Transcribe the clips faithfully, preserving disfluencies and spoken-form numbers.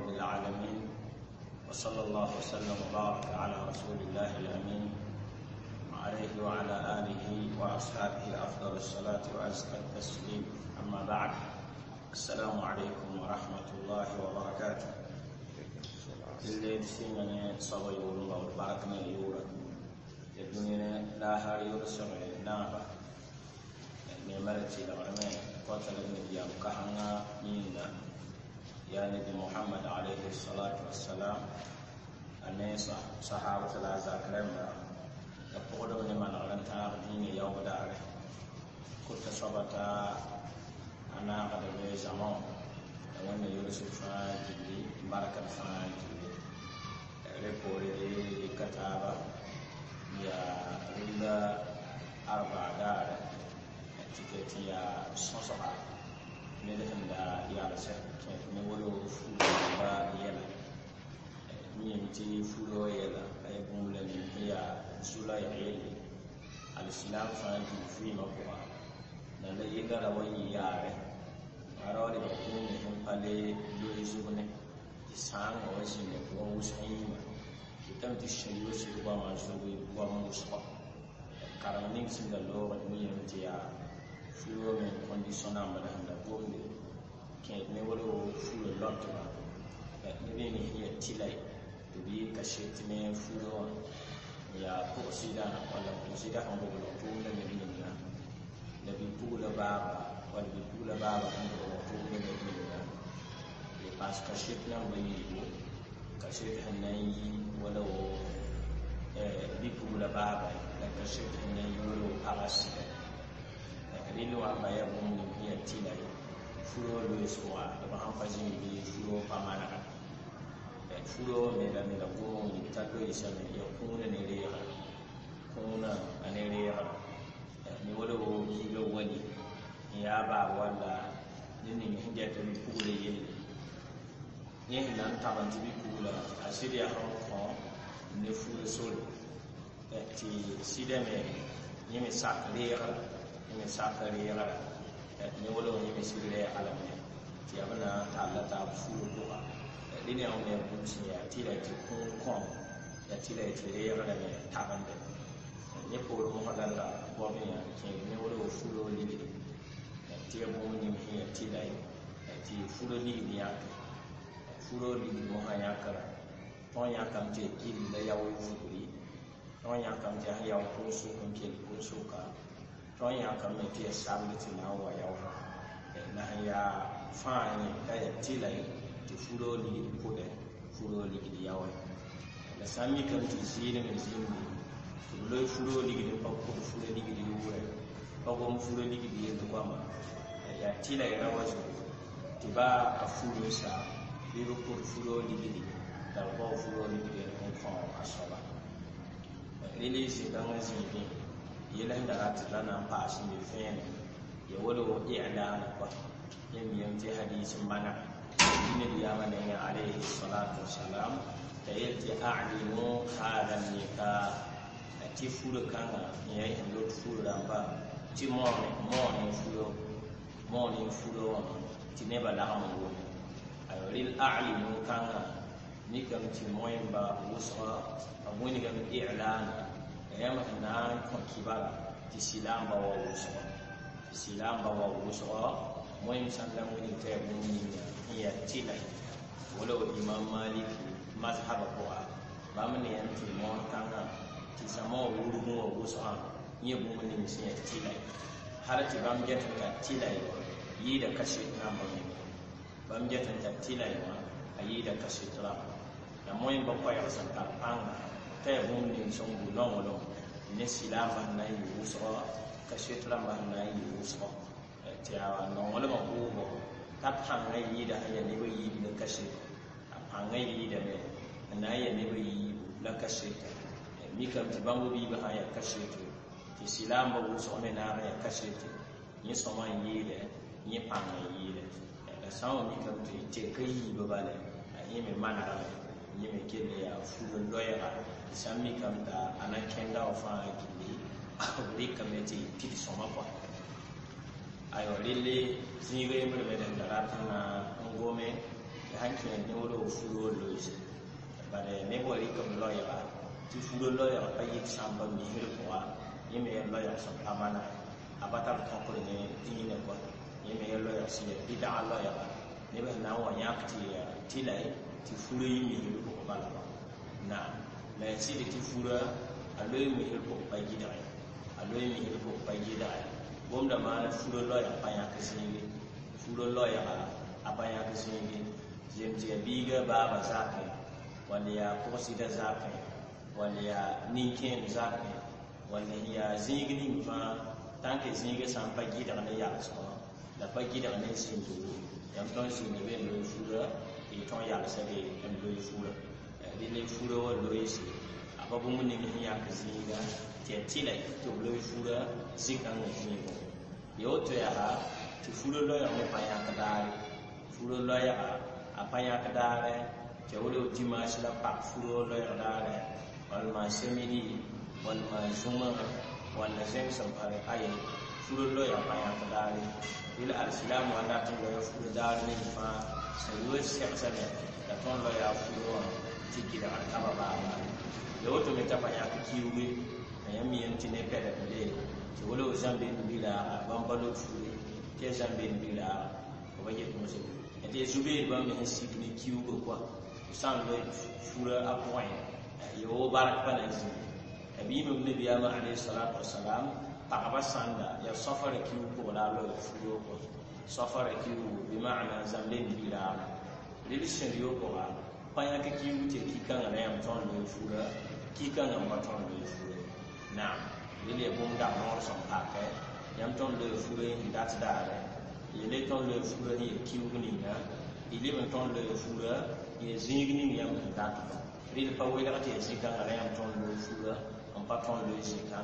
رب العالمين وصلى الله وسلم وبارك على رسول الله الأمين عليه وعلى آله وأصحابه أفضل الصلاة وأزكى التسليم. أما بعد، السلام عليكم ورحمة الله وبركاته. الليل سيمني صبي والله وبركنا يورا الدنيا لا هاري ورسمي نابا نمرتي لغرمي قتل النبي كهنا مينا يا نبي محمد عليه الصلاة والسلام الناس صحابة العزاء كرمنا يقول من من أغنتها دين يوم داره كنت صبتا أنا قد بيزمان وانا يرسل فاجلي بركة فاجلي ريبوري كتابة يا رلا أربع دار تكتي يا صنصها ندفن دا يا رسل نقولوا فلو يلا ميمتي فلو يلا أي بمولن هي سولا يعيلي الإسلام فانجي في مقوى نلا يقرأ وياري أراد يكون هم قلي يوزونه يسان وزنه ووسعيما يتم تشيء يوسف ومجزوي وموسق كارمين سند الله ميمتيا فلو من كونديشن أمر هذا بومي كي نقوله فلو لطمة نبي هي تلاي تبي كشيتني فلو يا كوسيدا ولا كوسيدا هم بقولوا تونا نبينا نبي بقول بابا ولا بقول بابا هم بقولوا تونا نبينا بس كشيتنا بيجو كشيت هناي ولا بقول بابا لا كشيت هناي ولا أراسي ليلو أما يبون هي تيلاي فلو لويسوا لما هم فازين بفلو بامانا فلو ميلا ميلا بوم يتاكو يسمى يكون نريها كونا نريها نقوله كيلو ولي يا با ولا نني هنجا تبي كولا يلي نحن نتابع تبي كولا أسيريا هم نفول سول تي سيدنا يمي ساكريها يمي ساكريها نقوله يمي سيريا على مين تي أبنا تعالى تابفول دوها لين يوم يبونسي يا تيلا تكون كون يا تيلا تيلا يغلى تابنده يقول مهلا لا بوميا كي نقوله فلو ليدي تي أبوني هي تيلا تي فلو ليدي ياك فلو ليدي مها ياكرا تون ياكم تي كيل لا ياوي فلوري تون ياكم تي هياو كوسو كم كيل كوسو كا تون ياكم تي سابلتي ناو ياو نهيا فاني كاي تيلا ti furo li kode furo li di yawa la sami kan ti sire men zimbi lo furo li di pa ko furo li di wure pa ko furo li di yendo kwama ya tila ya wazo ti ba a furo sa bi ko furo li di da ba furo li di ko fa asaba lele si dan zimbi yela nda rat lana pa asin bi fen ya wolo i'lan ko yem yem ti hadisin mana النبي عليه الصلاة والسلام تيجي أعلموا هذا النكاح تفول كان يعيش لوت فول رامبا تمون مون فلو مون فلو تنبا لامون أيوريل أعلموا كان نيكم تمون با وسوا أبوني كم إعلان يوم هنان كون كبار تسلام با وسوا تسلام با وسوا مهم سلام وني تابوني هي تيلا ولو إمام مالك مذهب قوى بامن ينتي مون كان تسمو ورمو وسعان يبو من مسيا تيلا حالتي بام جتن تيلا يدا كشيت نام بام جتن تيلا يدا كشيت لا يموين بقى يحسن كان تابو من سونغو لون لون نسلام ناي وسعا كشيت لا ناي وسعا تيا نون ولا بقوه tap hanga yida haya ne ba yi da kashe hanga yida ne na ya ne ba yi la kashe mi kam ti bango bi ba haya kashe to ti silam ba wo so ne na ya kashe to ni so man yida ni hanga yida da sawo mi kam ti te kai ba bale yi me manara yi me kele ya fu loya sam mi kam da ana kenda o fa gili ri kam ti ti so ma kwa ayo lele zinga yemre me den darata na ngome hanki ne wolo furo loise bare ne wori kam loya ti furo loya pa yit samba mi hir ko yime loya so amana abata ko ko ne dine ko yime loya si bid'a loya ne be na wa yakti tilai ti furo yime hir ko bala na mais si ti furo aloy mi hir ko pa gida aloy mi hir ko pa gida bomda ma furo loya pa yakti furo loya apaya kisingi jemje biga baba zake wala ya kosida zake wala ya ninken zake wala ya zingini fa tanke zingi sampa gida ne ya so la pa gida ne sinto yam ton sinne be lo fura e ton ya sabe en lo fura de le fura wa lo yisi ababu mun ne ya kisinga te tile to lo fura zikan ne zingo yo to ya ha ti fura lo ya ne pa ya kadari furo loya apanya kadare ke wolo dimanche la pa furo loya dare wal ma semidi wal ma juma wal zeng sampare aye furo loya apanya kadare ila al-islam wala tin loya furo dare ni fa sayo seksane da ton loya furo tikira akaba ba yo to meta panya kiwi na yami yantine pede de ke wolo zambe bila bambalo furo ke zambe bila ko baye ko se et zubir ba me sikni kiugo kwa san le fura apoin yo barak panazi abi mo nabi ama alayhi salatu wassalam pa sanda ya safara kiugo la lo furo ko safara kiugo bi maana zamlen bila le shenyo ko ba pa ya kiugo te kikanga na yam ton le fura kikanga ma ton le fura na le bom da no son pa ke yam ton le fura ndat dare il est ton le fura ni kiwni na il est ton le fura ni zingni yam dat il pa wela te zika ngara yam ton le fura on pa ton le zika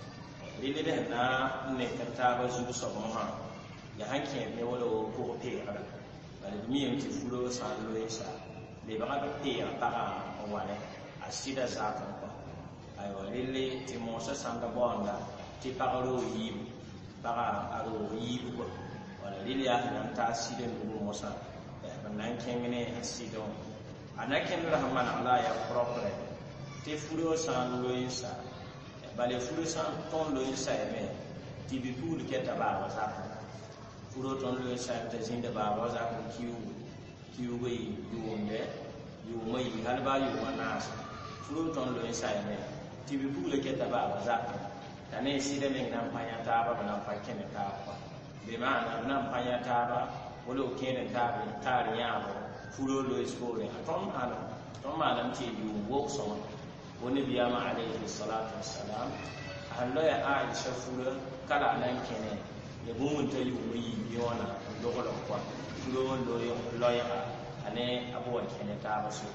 il est de na ne kanta ba zu so mo ha ya hanke ne wala ko pe ara bale mi yam ti fura sa lo isa le ba ka pe pa o wale asida za ko ay wa lele ti mo sa sanga bonda ti pa ro yi pa aro yi ko lilia nan ta sida ndu mosa nan kengene asido anaken rahman ala ya propre te furo san lo insa bale furo san ton lo insa me ti bi pul ke ta ba wasa furo ton lo insa ta zinda ba wasa ko kiu kiu wi yuonde yu mai hal ba yu wana furo ton lo insa me ti bi pul ke ta ba wasa tane sida men nan panya ta ba nan pa kene ta ba bimana nan panya taba wolo kene tabi tari yabo furo lo iskore atom ana tom malam ti yu wok so woni biyama alayhi salatu wassalam hallo ya aisha furo kala nan kene ya bumun ta yu yi yona dogolo kwa furo lo yo lo ya ane abuwa kene taba so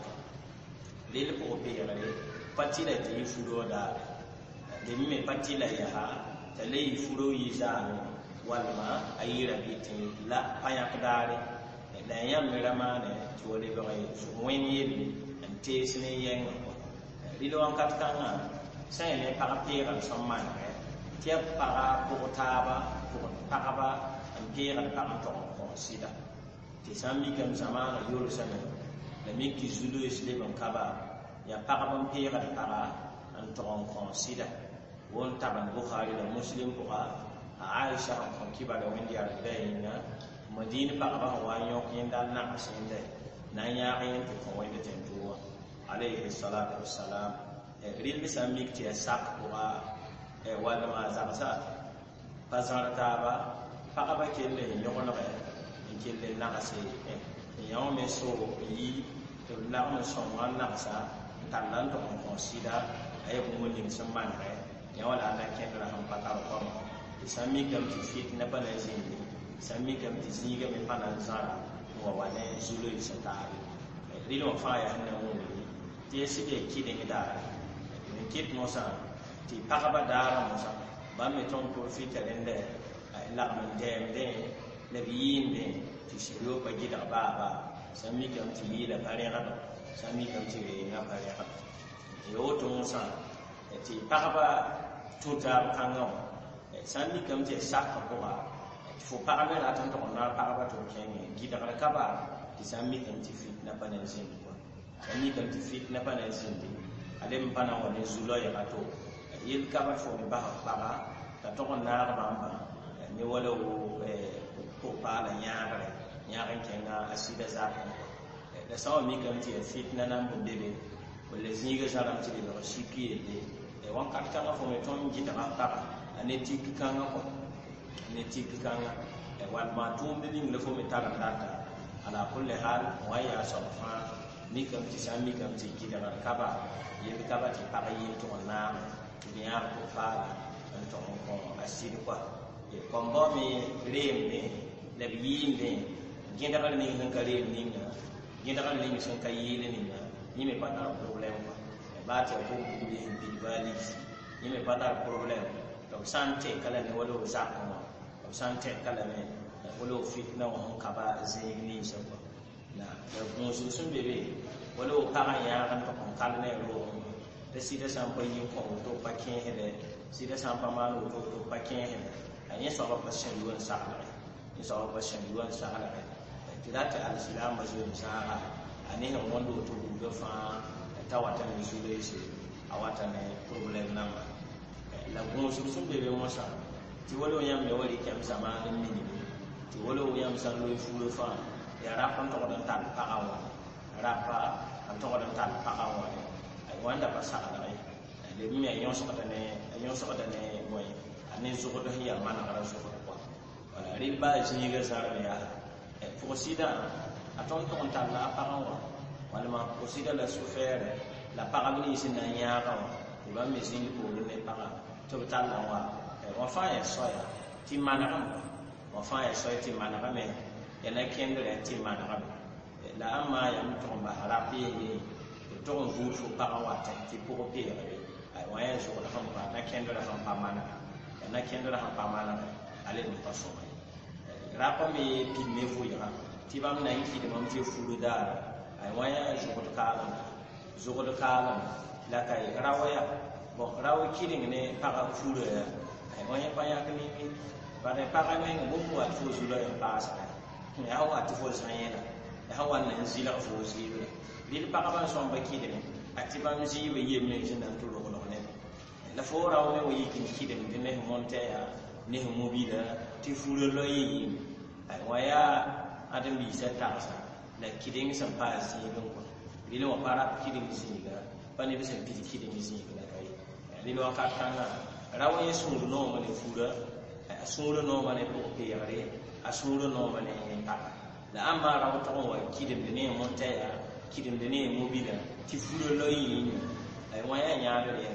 lele ko be ya le patila ti furo da de mi patila ya ha tale furo yi zanu walma ayira bitin la paya kadare la yam ramane tole bay wen yeli antesne yen dilo an katkanga sai ne para pira somman tia para portaba pour paraba ampira para to ko sida ti sammi kam zamana yoro sana la miki zulu isle ban kaba ya para ampira para an to ko sida won taban bukhari da muslim ko Aisha on kiba da windi ar bayina Madina pa ba wa yok yenda na asinde na ya yin ko windi tenduwa alayhi salatu wassalam ril bisamik ti sak wa e wala ma zabasa pasarata ba pa ba kelle yokono e kelle na ase e yaw me so yi to la mo so wan na sa tanan to on sida ay ko mo nim samman re yawala na kendra ham patar ko sami kam ti fit na bana zindi sami kam ti ziga me pana zara wa wane zulu isatari rilo fa ya na mo ti sike kide ni da ni kit mo sa ti pakaba dara mo sa ba me ton ko fit rende ay la man dem de le biyinde ti shiro pa gida ba ba sami kam ti lila pare ga sami kam ti na pare ga yo to mo sa ti pakaba tuta kangam sami kam te sakka ko ba fo pa ga la tan to na pa ba to kenge gida ka ba ti sami kan ti fitna panen sin ko ni kan ti fitna panen sin ti alem pana woni zulo ya to yel ka ba fo ba ba ta to na ba ba ni wala o ko pa la nyaare nyaare kenga asida za da sawa mi kan ti fitna nan bo bebe wala zinga zaram ti no shipi e wan ka ka fo me ton jita ba ba ane ti kanga ko ne ti kanga e wal ma tum de ning le fo me tara data ala kulli hal wa ya safa mi kam ti sami kam ti ki da kaba ye kaba ti pa yi to na ni ya ko fa an to ko asidi kwa e kombo mi rembe le yinde ginda kala ni ngan kare ni na ginda kala ni san kai yi ni na ni me pa na problem kwa e ba ti ko ku bi bi bali ni me pa na problem to sante kala ni walo za ko to sante kala me walo fitna wa kaba zini so na da musu sun bebe walo ka ya kan ko kala ne ro da sida sampa yin ko to pakin hele sida sampa ma no to to pakin hele ani so ba passion duan sa ni so ba passion duan sa ala tirata al-islam mazu sa ani han wondo to do fa tawata ni sule shi awata ne problem na la musu sun bebe mo sa ti walo yam me wali kam sama ni ni ti walo yam san lo fu fa ya rapan to dan tan pa awa rapa an to dan tan pa awa ai wanda ba sa ala ai le mi ay yon so katane yon so katane moy ani so ko do hiya mana kala so ko ko wala ri ba ji ga sa ya e fo sida aton to tan la pa awa wala ma ko sida la souffert la paramini sin na nya ka ba mi sin ko le pa to tan la wa wa fa ya so ya ti mana ka wa fa ya so ti mana ka me ya na kendre ti mana ka la amma ya mtu ba harapi ye to on fu pa wa ta ti ko pe ai wa ya so la fa ba na kendre la fa mana ya na kendre la fa mana ale ni pa so mai rapa me pinne fu ya ti ba na yi de mam ti fu da ai wa ya so ko ka la zo ko ka la la kai rawaya bon rawa kidding ne pa ka fu de ai wa ya pa ya ni ba de pa ka ne mo mo at fu zu la ya pa sa ya wa ti fu sa ya ya wa na zila fu zi bil pa ka ba so ba kidding ati ba mi zi we ye me jin nan to lo ko ne la fo rawa me wo yi kin kidding de ne monte ya ne mo bi da ti fu lo lo yi ai wa ya adam bi sa ta sa la kidding san pa zi lo ko bil wa para kidding zi ga pa ne bi san pi kidding zi ga kai bil wa ka kan rawa ye sun no mo ne fu da asungro no mane ko piyare asungro no mane pa la amma rawo to wa kidim de ne monta ya kidim de ne mobila ti fulo lo yi ay waya nya do ye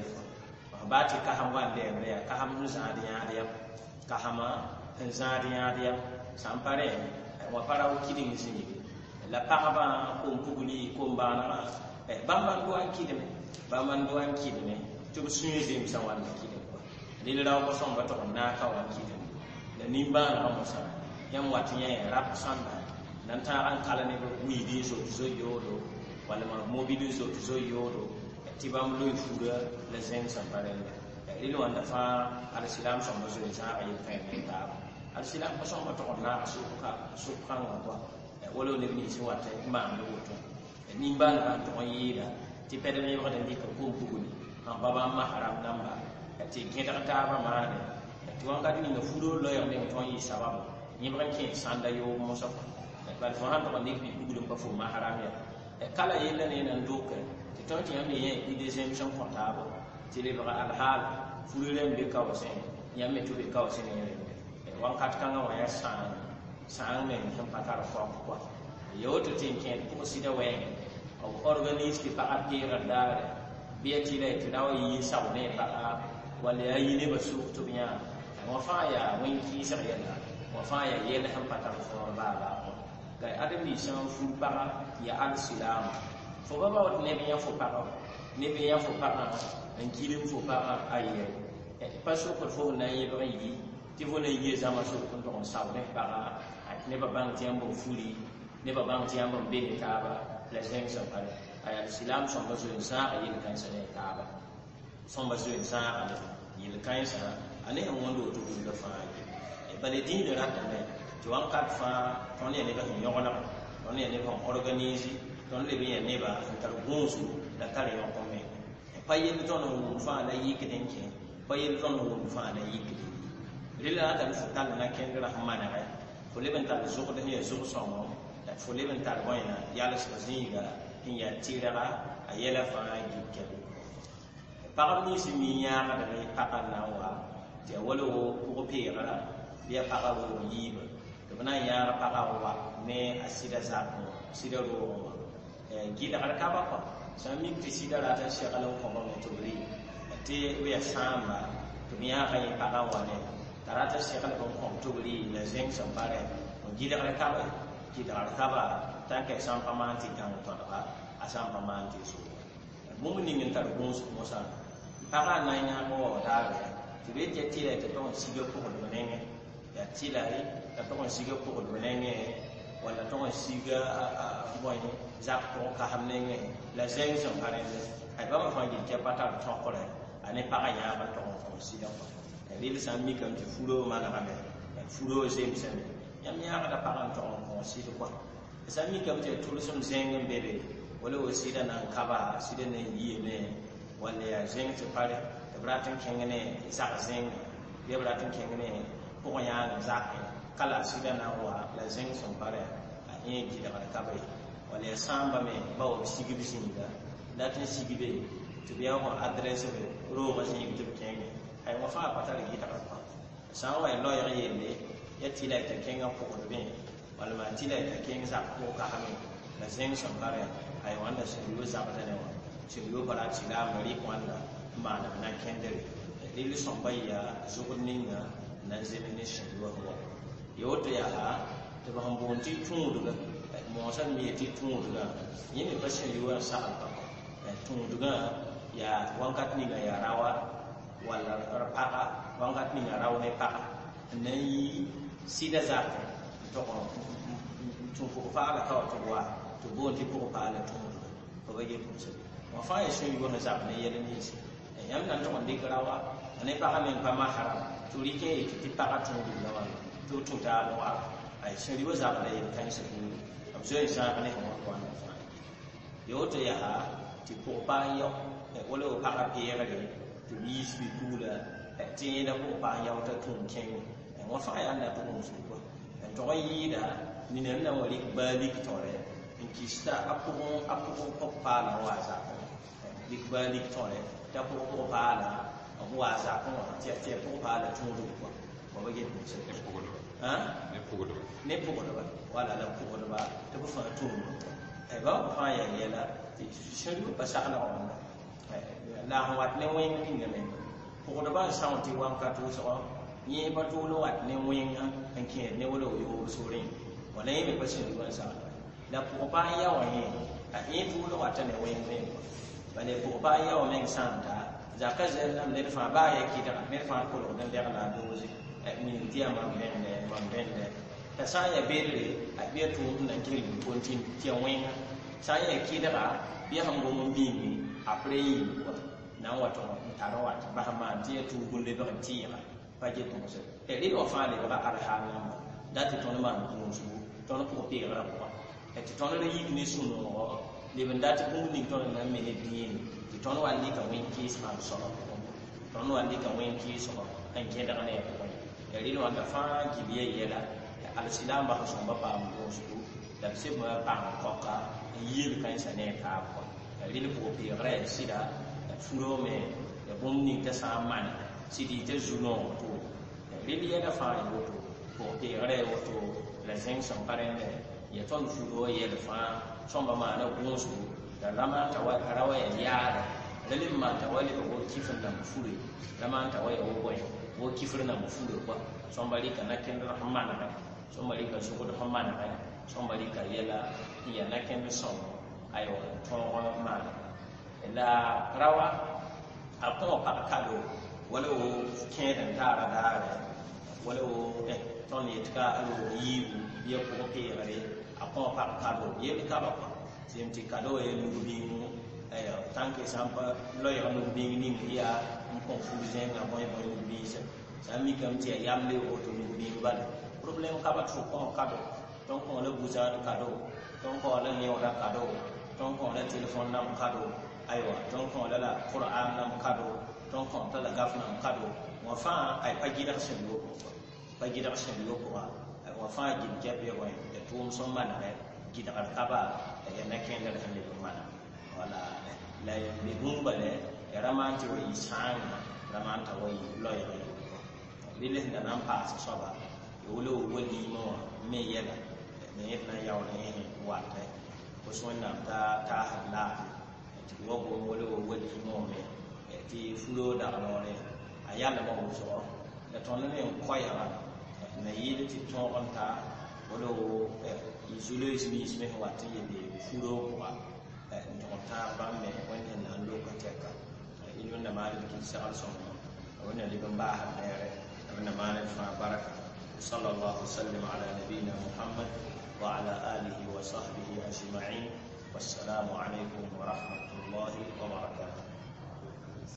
ba ti ka ham wa de ya ka ham nu za de ya de ka hama za de ya de sampare wa para o kidim zini la pa ba ko puguli ko mbana e bamba do an kidim bamba do an kidim to sunye de msa wan kidim ni la ko son ba to na ka wan kidim da nimba na musa yan watinya ya rap sanda nan ta an kala ne wi di so zo yodo wala ma mobile so zo yodo tibam lo fura la zen sampare ile wanda fa al islam so zo sa ay kai ne ta al islam ko son ba to na su ka su kan wa wala ne ni si wata ma ndo to nimba na to yida ti pede me ko de ko ko ko ni an baba ma haram namba ti keta ta ba ma ne tuanga ni no fudo lo ya ne to yi sababu ni ban ke sanda yo mo so ba fa han to ni bi gudum ba fu ma haram ya kala yella ne nan doka ti to ti amne ye di deuxième champ comptable ti le ba al hal fudo le be ka wase ya me to be ka wase ne e wan kat kan wa ya san san ne kan patar ko ko yo to tin ke ko sida we o organize ki pa atira da bi ti le ti dawo yi sa ne pa wala ya yi ne ba su to biya wa fa ya wani ki sa ya la wa fa ya ye la han patar fo ba ba ga adam ni san fu ba ya al islam fo ba ba ne biya fo pa ne biya fo pa an kilim fo pa aye pa so ko fo na ye ba yi ti fo ne ye zama so ko to sa ne pa ne ba bang ti ambo fuli ne ba bang ti ambo be ta ba la sen sa pa ay al islam so ba so sa aye kan sa ne ta ba son ba so sa ale yil kaisa ane ngondo to do fa e bale din de rata ne to an kat fa on ne ba ni yona ton ne ne kon organiser ton le bien ne ba tar gonsu da tare yon ko me paye ton no fa da yi kiden ke paye ton no fa da yi kiden rila ta fu tan na ken rahmana ga fo le ben ta zo ko ne zo so mo fo le ben ta ko ina yalla so zinga in ya tira a yela fa gi ke pa ni si mi ya ga da pa pa na wa te walo ko pe ga ya pa ga wo yi ba to bana ya pa ga wa ne asida za ko sida ro gi da ka ba ko sa mi ti sida ra ta shi ga lo ko ba to bri te we ya samba to mi ya ga yi pa ga wa ne tarata shi ga lo ko to bri la zeng sam pare gi da ka ba gi da ka ba ta ke sam pa man ti kan to ba asam pa man ti so mo ni min tar ko mo sa pa ga na nya ko da ti be je ti le to siga ko do nenge ya ti la ri ta to siga ko do nenge wala to siga mo ni zak ko ka ham nenge la zeng so pare ai ba ma fa ji ke pa ta to ko le ane pa ga ya ba to ko siga ko ri le sam mi kam ti furo ma na me furo se mi se yam ya ga pa ga to ko siga ko sam mi kam ti to so zeng bebe wala o sida na kaba sida ne yi ne wala ya zeng ti pare bratin kengene zak zeng be bratin kengene ko ya zak kala sida na wa la zeng son pare a yin ji da ka bai wala samba me ba o sigi bisinga datin sigi be to be on adresse be ro ba sigi to kenge ai wa fa pa tare gita ka sa wa lo ya yende ya tila ta kenga ko ko be wala ma tila ta kenga zak ko ka hame la zeng son pare ai wanda shi yo zak da ne wa shi yo bara tila mari kwanda mana na kendere dili somba ya zugunninga na zemene shiwa ho yoto ya ha to ba mbonti tunduga mo san mi ti tunduga yini ba shiwa sa alba tunduga ya wankat ni ya rawa wala rapaka wankat ni rawa ne paka nei sida za to ko tunfu fa la ka to wa to bonti ko pa la tunduga ko ba ye ko se wa fa ya shiwa na za ne yele ni yam nan to ndi grawa ne pa ha men pa ma haram to ri ke ti pa ka to du la wa to to ta wa ai shari wa za ba le kan se ku am so isa ka ne ko ko na fa yo to ya ha ti ko pa yo e wo lo pa ka pe ya le to bi si ku la e ti da ko pa yo ta tun ken e wa fa ya na to mo su ko e to yi da ni ne na wa ri ba li ki to re in ki sta apu apu ko pa na wa za lik ba lik to re ta ko ko pa la wa za ko ti ti ko pa la tu du ko ba ba ge ko se ko ko ha ne ko ko ne ko ko ba wala la ko ko ba ta ko fa tu ai ba fa ya ye la ti shiru ba sa na on la ha wat ne wen ni ne ko ko ba sa ti wan ka tu so ni ba tu lo wat ne wen an ke ne wo lo yo so rin wala yi ba shi ruwan sa la ko ba ya wa ye a yi tu lo wat ne wen ne bale ko ba ya o men santa zakaze nam ne fa ba ya ki da ne fa ko lo dan da na dozi e min tiya ma men ne ma men ne ta sa ya bere a biya to na ke li kontin tiya wen sa ya ki da ba biya ham go mun bi ni a prei ko na wato ta ro wa ba ma tiya tu gulle ba tiya ba je to se e ri o fa le ba ar ha na da ti to ma ko su to no ko pe ra ko e ti to no yi ni su no Even that only don't let me be in. The ton one leak a wing keys from solo. Ton one leak a wing keys and get on air. A little on the far, give ye yella, Alcilamba has some papa goes to that similar pound cocker, a yield kinds of neck up. A little poppy red cedar, a furo me, the booming the same man, city tells you no to. A really other fine water, poppy red water, the things some parent, ye ton furo ye the farm. Somba ma na gonsu da lama ta wa rawa ya yara dalin ma ta wali ko kifin da mufure lama ta wa ya wo wo kifin na mufure ko somba ri kana ken rahmana ka somba ri ka su ko rahmana ka somba ri ka yela ya na ken so ayo to ma la rawa apo pa ka do wala wo ken da tara da wala wo eh ton yi ka alo yi ya ko ke gare ako pa kado ye ka ba sim ti kado e lu bi mu eh tanke sampa lo ya lu bi ni ya ko confusion na boy boy lu bi se sami kam ti yam le o to lu bi ba problem ka ba tro ko kado donc on le buza kado tõnd kaoolã yẽoda kado tõnd kaoolã telefon nam kado aywa tõnd kaoolã la qur'an nam kado tõnd kaoolã la gaf nam kado wã fãa ay pa gɩdg sẽn yoko pa gɩdg sẽn yokga wã fãa gɩd kɛp ye bõe tɩ tʋʋm sẽn manegɛ gɩdgr kaba ya nakẽndr sẽn leb n mana wala la be bũmb bale ra maan tɩ wa yɩ sãanga ra maan t'a wa yɩ loɛɛgẽ rɩl sẽn da na n paas soaba wala wa liimã wã me yɛla ne yẽd na n yaool yẽsẽ watɛ fos wẽnnaam ta taasd laafɩ tɩ wa gom wala wa liimã wã me tɩ fuloo dagnoore a yalma wʋsgɔ la tõnd ne n koɛɛga na yɩɩd tɩ tõog n ta wala y zuloos niis me sẽn wat n yelle fuloo pʋga n tʋg n tãag bãmb me wẽnd sẽn na n loka tɛka il wẽnna maan d kɩt segl sõngma wẽnna leb n baasd neere wẽnna maan d fãa barka صلى الله وسلم على نبينا محمد وعلى آله وصحبه أجمعين والسلام عليكم ورحمة الله